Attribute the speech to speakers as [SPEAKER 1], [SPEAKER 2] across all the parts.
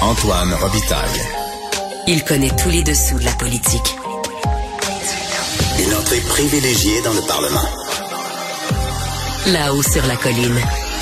[SPEAKER 1] Antoine Robitaille.
[SPEAKER 2] Il connaît tous les dessous de la politique.
[SPEAKER 1] Une entrée privilégiée dans le Parlement.
[SPEAKER 2] Là-haut sur la colline.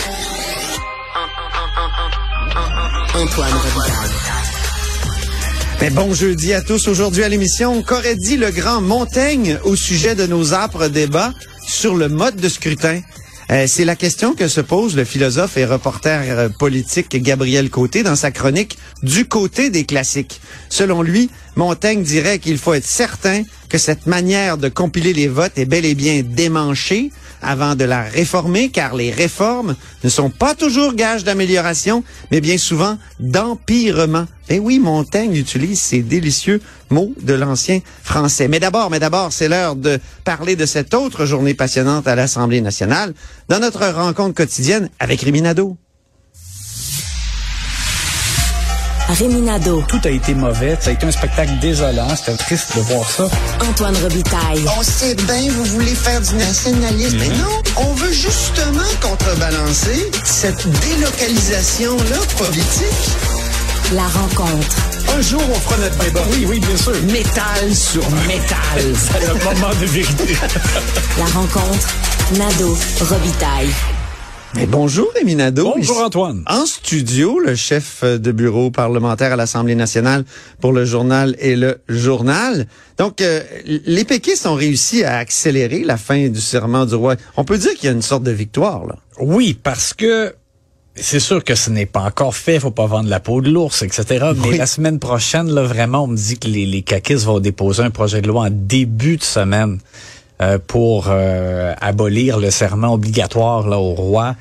[SPEAKER 2] Antoine Robitaille.
[SPEAKER 3] Mais bon jeudi à tous. Aujourd'hui à l'émission, qu'aurait dit le grand Montaigne au sujet de nos âpres débats sur le mode de scrutin? C'est la question que se pose le philosophe et reporter politique Gabriel Côté dans sa chronique « Du côté des classiques ». Selon lui, Montaigne dirait qu'il faut être certain que cette manière de compiler les votes est bel et bien démanchée avant de la réformer, car les réformes ne sont pas toujours gages d'amélioration, mais bien souvent d'empirement. Et oui, Montaigne utilise ces délicieux mots de l'ancien français. Mais d'abord, c'est l'heure de parler de cette autre journée passionnante à l'Assemblée nationale, dans notre rencontre quotidienne avec Rémi Nadeau.
[SPEAKER 2] Rémi Nadeau.
[SPEAKER 4] Tout a été mauvais. Ça a été un spectacle désolant. C'était triste de voir ça.
[SPEAKER 2] Antoine Robitaille.
[SPEAKER 3] On sait bien, vous voulez faire du nationalisme. Mais non, on veut justement contrebalancer cette délocalisation-là politique.
[SPEAKER 2] La rencontre.
[SPEAKER 3] Un jour, on fera notre débat.
[SPEAKER 4] Oui, bien sûr.
[SPEAKER 3] Métal sur métal.
[SPEAKER 4] C'est le moment de vérité.
[SPEAKER 2] La rencontre. Nadeau. Robitaille.
[SPEAKER 3] Mais bonjour, Rémi Nadeau.
[SPEAKER 4] Bonjour, Antoine.
[SPEAKER 3] En studio, le chef de bureau parlementaire à l'Assemblée nationale pour le journal et le journal. Donc, les péquistes ont réussi à accélérer la fin du serment du roi. On peut dire qu'il y a une sorte de victoire, là.
[SPEAKER 4] Oui, parce que c'est sûr que ce n'est pas encore fait, faut pas vendre la peau de l'ours, etc. Mais la semaine prochaine, là, vraiment, on me dit que les caquistes vont déposer un projet de loi en début de semaine pour abolir le serment obligatoire là au roi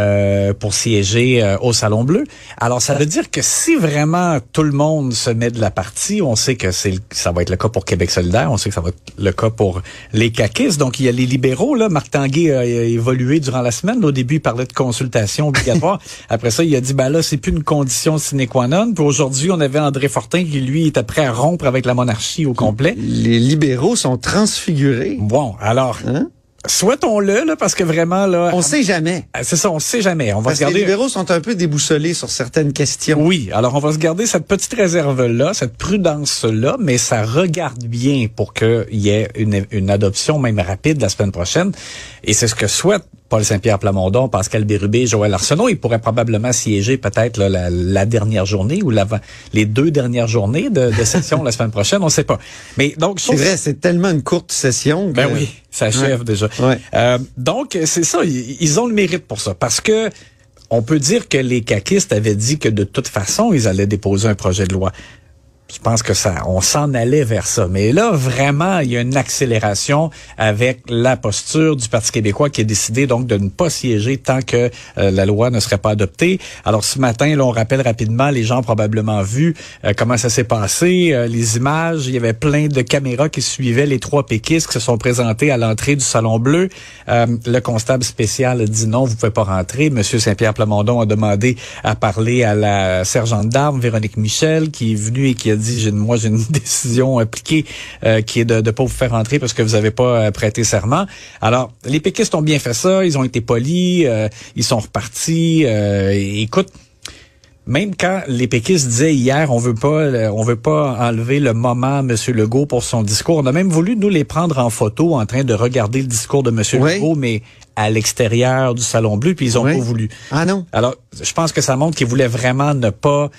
[SPEAKER 4] pour siéger au Salon Bleu. Alors, ça veut dire que si vraiment tout le monde se met de la partie, on sait que ça va être le cas pour Québec solidaire, on sait que ça va être le cas pour les caquistes. Donc, il y a les libéraux, là. Marc Tanguay a évolué durant la semaine. Au début, il parlait de consultation obligatoire. Après ça, il a dit, là, c'est plus une condition sine qua non. Puis aujourd'hui, on avait André Fortin qui, lui, était prêt à rompre avec la monarchie au complet.
[SPEAKER 3] Les libéraux sont transfigurés.
[SPEAKER 4] Bon, alors... Souhaitons-le, là, parce que vraiment, là...
[SPEAKER 3] On sait jamais.
[SPEAKER 4] C'est ça, on sait jamais. On va se garder...
[SPEAKER 3] Les libéraux sont un peu déboussolés sur certaines questions.
[SPEAKER 4] Oui, alors on va se garder cette petite réserve-là, cette prudence-là, mais ça regarde bien pour qu'il y ait une adoption même rapide la semaine prochaine. Et c'est ce que souhaite Paul Saint-Pierre Plamondon, Pascal Bérubé, Joël Arsenault. Ils pourraient probablement siéger peut-être là, la dernière journée ou les 2 dernières journées de session la semaine prochaine, on ne sait pas. Mais donc
[SPEAKER 3] c'est vrai, c'est tellement une courte session.
[SPEAKER 4] Ben oui, ça achève déjà.
[SPEAKER 3] Ouais.
[SPEAKER 4] Donc c'est ça, ils ont le mérite pour ça, parce que on peut dire que les caquistes avaient dit que de toute façon ils allaient déposer un projet de loi. Je pense que on s'en allait vers ça. Mais là, vraiment, il y a une accélération avec la posture du Parti québécois qui a décidé donc de ne pas siéger tant que la loi ne serait pas adoptée. Alors ce matin, là, on rappelle rapidement, les gens ont probablement vu comment ça s'est passé, les images. Il y avait plein de caméras qui suivaient les 3 péquistes qui se sont présentés à l'entrée du Salon Bleu. Le constable spécial a dit non, vous pouvez pas rentrer. Monsieur Saint-Pierre Plamondon a demandé à parler à la sergente d'armes, Véronique Michel, qui est venue et qui a dit, j'ai une décision appliquée qui est de pas vous faire entrer parce que vous avez pas prêté serment. Alors, les péquistes ont bien fait ça, ils ont été polis, ils sont repartis. Écoute, même quand les péquistes disaient hier, on veut pas enlever le moment à M. Legault pour son discours. On a même voulu, nous, les prendre en photo en train de regarder le discours de M. Legault, mais à l'extérieur du Salon Bleu, puis ils ont pas voulu.
[SPEAKER 3] Ah non?
[SPEAKER 4] Alors, je pense que ça montre qu'ils voulaient vraiment ne pas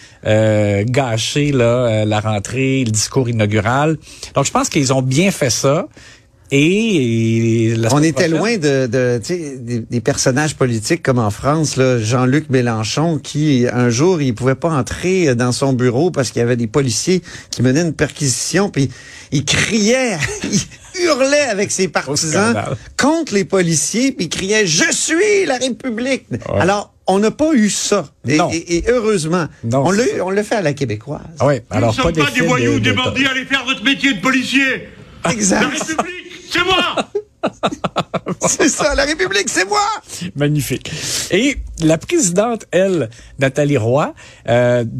[SPEAKER 4] gâcher la rentrée, le discours inaugural. Donc, je pense qu'ils ont bien fait ça. Et
[SPEAKER 3] on était loin des personnages politiques comme en France, là, Jean-Luc Mélenchon, qui un jour il pouvait pas entrer dans son bureau parce qu'il y avait des policiers qui menaient une perquisition, puis il criait, il hurlait avec ses partisans contre les policiers, puis il criait « Je suis la République ». Alors, on n'a pas eu ça. Et heureusement. Non, on l'a fait à la québécoise.
[SPEAKER 4] Oui, alors
[SPEAKER 5] nous ne sommes pas des voyous, des bandits, allez faire votre métier de policier.
[SPEAKER 3] Exact.
[SPEAKER 5] La République, c'est moi.
[SPEAKER 3] C'est ça, la République, c'est moi!
[SPEAKER 4] Magnifique. Et la présidente, elle, Nathalie Roy,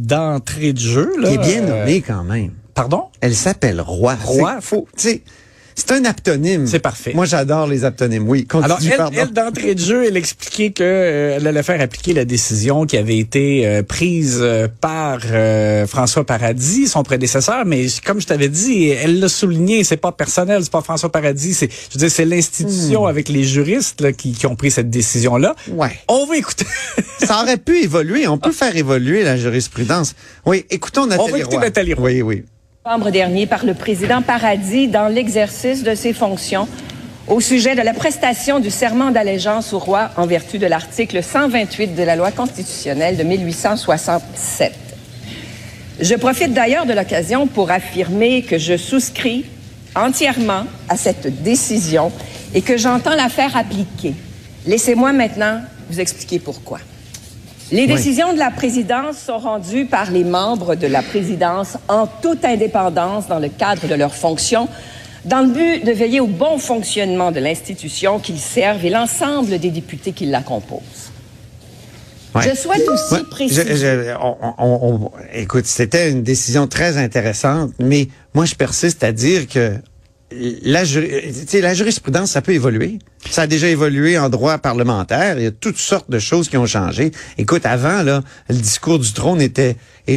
[SPEAKER 4] d'entrée de jeu... Là,
[SPEAKER 3] qui est bien nommée quand même.
[SPEAKER 4] Pardon?
[SPEAKER 3] Elle s'appelle Roy.
[SPEAKER 4] Roy?
[SPEAKER 3] Tu sais, C'est un aptonyme.
[SPEAKER 4] C'est parfait.
[SPEAKER 3] Moi, j'adore les aptonymes. Oui, continue,
[SPEAKER 4] alors, elle d'entrée de jeu, elle expliquait que elle allait faire appliquer la décision qui avait été prise par François Paradis, son prédécesseur, mais comme je t'avais dit, elle l'a souligné, c'est pas personnel, c'est pas François Paradis, c'est l'institution avec les juristes là, qui ont pris cette décision-là.
[SPEAKER 3] Ouais.
[SPEAKER 4] On va écouter.
[SPEAKER 3] Ça aurait pu évoluer. On peut faire évoluer la jurisprudence. Oui, écoutons Nathalie Roy.
[SPEAKER 4] On va écouter Nathalie Roy.
[SPEAKER 3] Oui, oui.
[SPEAKER 6] Novembre dernier par le président Paradis dans l'exercice de ses fonctions au sujet de la prestation du serment d'allégeance au roi en vertu de l'article 128 de la loi constitutionnelle de 1867. Je profite d'ailleurs de l'occasion pour affirmer que je souscris entièrement à cette décision et que j'entends la faire appliquer. Laissez-moi maintenant vous expliquer pourquoi. Les décisions de la présidence sont rendues par les membres de la présidence en toute indépendance dans le cadre de leurs fonctions, dans le but de veiller au bon fonctionnement de l'institution qu'ils servent et l'ensemble des députés qui la composent. Ouais. Je souhaite aussi préciser...
[SPEAKER 3] Écoute, c'était une décision très intéressante, mais moi, je persiste à dire que la jurisprudence, ça peut évoluer. Ça a déjà évolué en droit parlementaire. Il y a toutes sortes de choses qui ont changé. Écoute, avant, là, le discours du trône était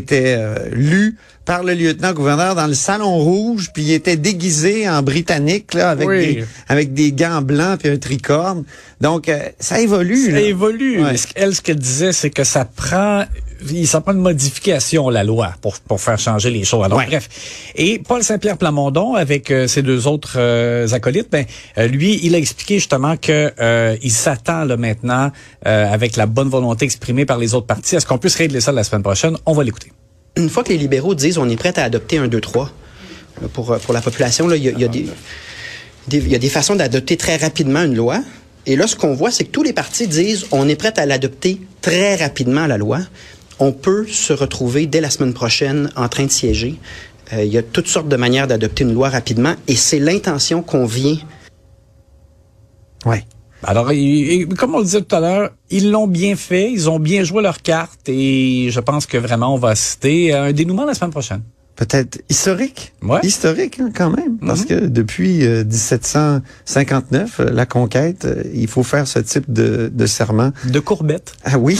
[SPEAKER 3] lu par le lieutenant-gouverneur dans le salon rouge, puis il était déguisé en britannique, là, avec des gants blancs puis un tricorne. Donc, ça évolue.
[SPEAKER 4] Ça évolue.
[SPEAKER 3] Ouais.
[SPEAKER 4] Elle, ce qu'elle disait, c'est que ça prend une modification, la loi, pour faire changer les choses. Alors, bref. Et Paul Saint-Pierre Plamondon, avec ses deux autres acolytes, lui, il a expliqué justement que il s'attend là maintenant, avec la bonne volonté exprimée par les autres partis, à ce qu'on puisse régler ça la semaine prochaine. On va l'écouter.
[SPEAKER 7] Une fois que les libéraux disent on est prêt à adopter un 2-3 pour la population, là, il y a des façons d'adopter très rapidement une loi. Et là, ce qu'on voit, c'est que tous les partis disent on est prêt à l'adopter très rapidement, la loi. On peut se retrouver dès la semaine prochaine en train de siéger. Il y a toutes sortes de manières d'adopter une loi rapidement et c'est l'intention qu'on vient.
[SPEAKER 3] Oui.
[SPEAKER 4] Alors, comme on le disait tout à l'heure, ils l'ont bien fait, ils ont bien joué leur carte et je pense que vraiment on va assister à un dénouement la semaine prochaine.
[SPEAKER 3] Peut-être historique.
[SPEAKER 4] Ouais.
[SPEAKER 3] Historique, hein, quand même. Parce que depuis 1759, la conquête, il faut faire ce type de serment.
[SPEAKER 4] De courbette.
[SPEAKER 3] Ah oui.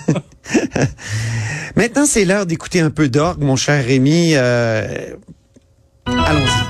[SPEAKER 3] Maintenant, c'est l'heure d'écouter un peu d'orgue, mon cher Rémi. Allons-y.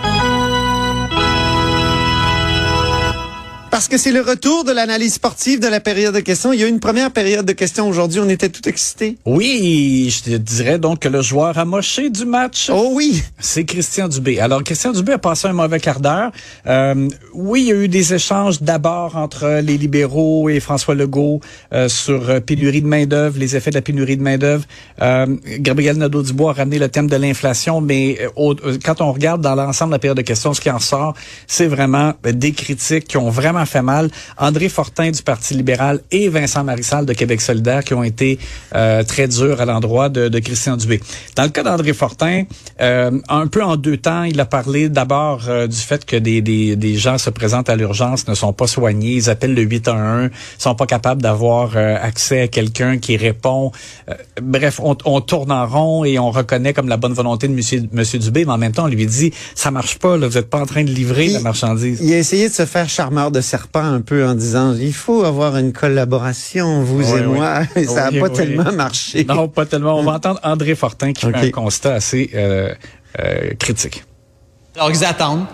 [SPEAKER 3] Parce que c'est le retour de l'analyse sportive de la période de questions. Il y a eu une première période de questions aujourd'hui. On était tout excités.
[SPEAKER 4] Oui, je te dirais donc que le joueur amoché du match.
[SPEAKER 3] Oh oui! C'est
[SPEAKER 4] Christian Dubé. Alors, Christian Dubé a passé un mauvais quart d'heure. Oui, il y a eu des échanges d'abord entre les libéraux et François Legault sur pénurie de main-d'œuvre, les effets de la pénurie de main-d'œuvre. Gabriel Nadeau-Dubois a ramené le thème de l'inflation, mais quand on regarde dans l'ensemble de la période de questions, ce qui en sort, c'est vraiment des critiques qui ont vraiment fait mal. André Fortin du Parti libéral et Vincent Marissal de Québec solidaire qui ont été très durs à l'endroit de Christian Dubé. Dans le cas d'André Fortin, un peu en deux temps, il a parlé d'abord du fait que des gens se présentent à l'urgence, ne sont pas soignés, ils appellent le 811, sont pas capables d'avoir accès à quelqu'un qui répond. Bref, on tourne en rond et on reconnaît comme la bonne volonté de monsieur Dubé, mais en même temps, on lui dit, ça marche pas, là, vous êtes pas en train de livrer la marchandise.
[SPEAKER 3] Il a essayé de se faire charmeur de serpent un peu en disant il faut avoir une collaboration, vous et moi. Et ça n'a pas tellement marché.
[SPEAKER 4] Non, pas tellement. On va entendre André Fortin qui fait un constat assez critique.
[SPEAKER 8] Alors, ils attendent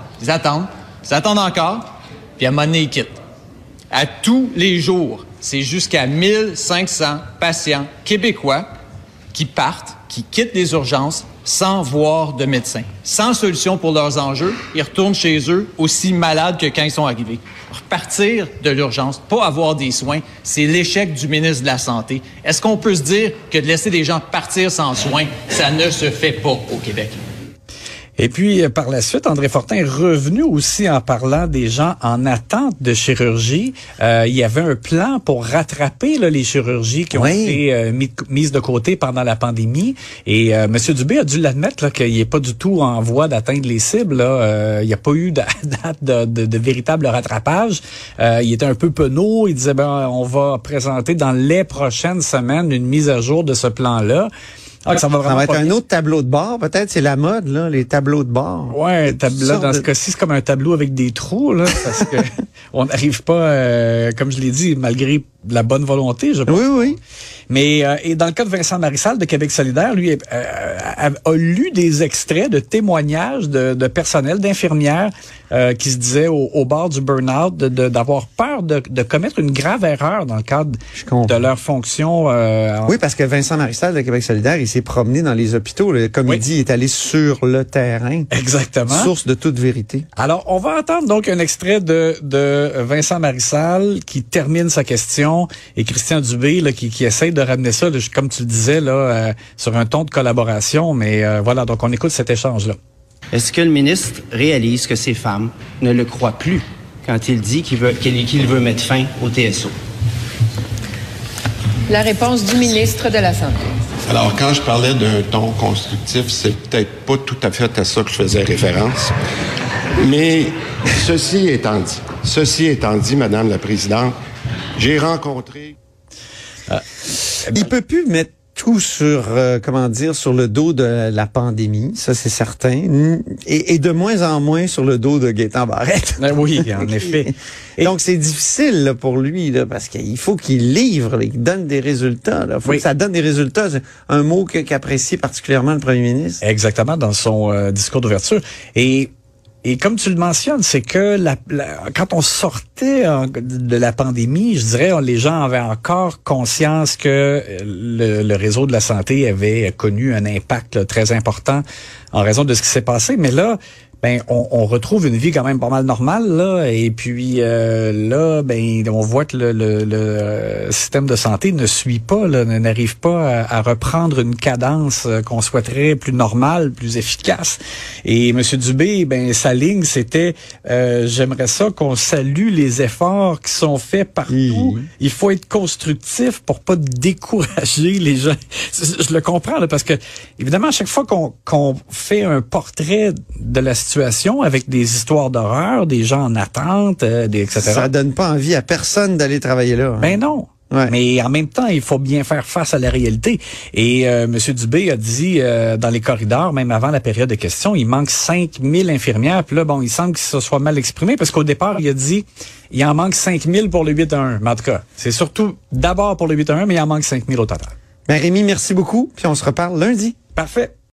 [SPEAKER 8] encore, puis à un moment donné, ils quittent. À tous les jours, c'est jusqu'à 1500 patients québécois qui partent, qui quittent les urgences sans voir de médecin, sans solution pour leurs enjeux. Ils retournent chez eux aussi malades que quand ils sont arrivés. Repartir de l'urgence, pas avoir des soins, c'est l'échec du ministre de la Santé. Est-ce qu'on peut se dire que de laisser des gens partir sans soins, ça ne se fait pas au Québec?
[SPEAKER 4] Et puis, par la suite, André Fortin est revenu aussi en parlant des gens en attente de chirurgie. Il y avait un plan pour rattraper là, les chirurgies qui ont été mises de côté pendant la pandémie. Et M. Dubé a dû l'admettre là, qu'il n'est pas du tout en voie d'atteindre les cibles. Là. Il n'y a pas eu de véritable rattrapage. Il était un peu penaud. Il disait, on va présenter dans les prochaines semaines une mise à jour de ce plan-là. Ah, ça va vraiment
[SPEAKER 3] Ça va être
[SPEAKER 4] pas
[SPEAKER 3] un
[SPEAKER 4] bien.
[SPEAKER 3] autre tableau de bord, peut-être, c'est la mode, là, les tableaux de bord.
[SPEAKER 4] Ouais, là,
[SPEAKER 3] sortes
[SPEAKER 4] dans
[SPEAKER 3] de-
[SPEAKER 4] ce cas-ci, c'est comme un tableau avec des trous, là, parce que on n'arrive pas, comme je l'ai dit, malgré la bonne volonté, je pense.
[SPEAKER 3] Oui, oui.
[SPEAKER 4] Mais et dans le cas de Vincent Marissal de Québec solidaire, lui a lu des extraits de témoignages de personnel, d'infirmières qui se disaient au bord du burn-out d'avoir peur de commettre une grave erreur dans le cadre
[SPEAKER 3] Je comprends.
[SPEAKER 4] de leur fonction.
[SPEAKER 3] Oui, parce que Vincent Marissal de Québec solidaire, il s'est promené dans les hôpitaux. Là. Comme
[SPEAKER 4] Oui.
[SPEAKER 3] il dit, il est allé sur le terrain.
[SPEAKER 4] Exactement.
[SPEAKER 3] Source de toute vérité.
[SPEAKER 4] Alors, on va entendre donc un extrait de Vincent Marissal qui termine sa question et Christian Dubé là, qui essaie de ramener ça, là, comme tu le disais, là, sur un ton de collaboration. Mais voilà, donc on écoute cet échange-là.
[SPEAKER 9] Est-ce que le ministre réalise que ces femmes ne le croient plus quand il dit qu'il veut mettre fin au TSO?
[SPEAKER 6] La réponse du ministre de la Santé.
[SPEAKER 10] Alors, quand je parlais d'un ton constructif, c'est peut-être pas tout à fait à ça que je faisais référence. Mais ceci étant dit, Madame la Présidente, j'ai rencontré...
[SPEAKER 3] Il peut plus mettre tout sur, sur le dos de la pandémie, ça c'est certain, et de moins en moins sur le dos de Gaétan Barrette.
[SPEAKER 4] Oui, en effet.
[SPEAKER 3] Et donc c'est difficile là, pour lui, là, parce qu'il faut qu'il livre, là, qu'il donne des résultats. Il faut
[SPEAKER 4] Oui.
[SPEAKER 3] que ça donne des résultats. C'est un mot qu'apprécie particulièrement le premier ministre.
[SPEAKER 4] Exactement, dans son discours d'ouverture. Et comme tu le mentionnes, c'est que quand on sortait de la pandémie, je dirais, les gens avaient encore conscience que le réseau de la santé avait connu un impact là, très important en raison de ce qui s'est passé. Mais là, on retrouve une vie quand même pas mal normale là, et puis là, on voit que le système de santé ne suit pas, là, n'arrive pas à reprendre une cadence qu'on souhaiterait plus normale, plus efficace. Et M. Dubé, sa ligne, c'était j'aimerais ça qu'on salue les efforts qui sont faits partout. Il faut être constructif pour pas décourager les gens. Je le comprends là, parce que évidemment, à chaque fois qu'on fait un portrait de la situation avec des histoires d'horreur, des gens en attente, etc.
[SPEAKER 3] Ça donne pas envie à personne d'aller travailler là. Hein.
[SPEAKER 4] Ben non.
[SPEAKER 3] Ouais.
[SPEAKER 4] Mais en même temps, il faut bien faire face à la réalité. Et M. Dubé a dit dans les corridors, même avant la période de questions, il manque 5000 infirmières. Puis là, il semble que ça soit mal exprimé parce qu'au départ, il a dit il en manque 5000 pour le 8-1. Mais en tout cas, c'est surtout d'abord pour le 8-1, mais il en manque 5000 au total.
[SPEAKER 3] Rémi, merci beaucoup. Puis on se reparle lundi.
[SPEAKER 4] Parfait.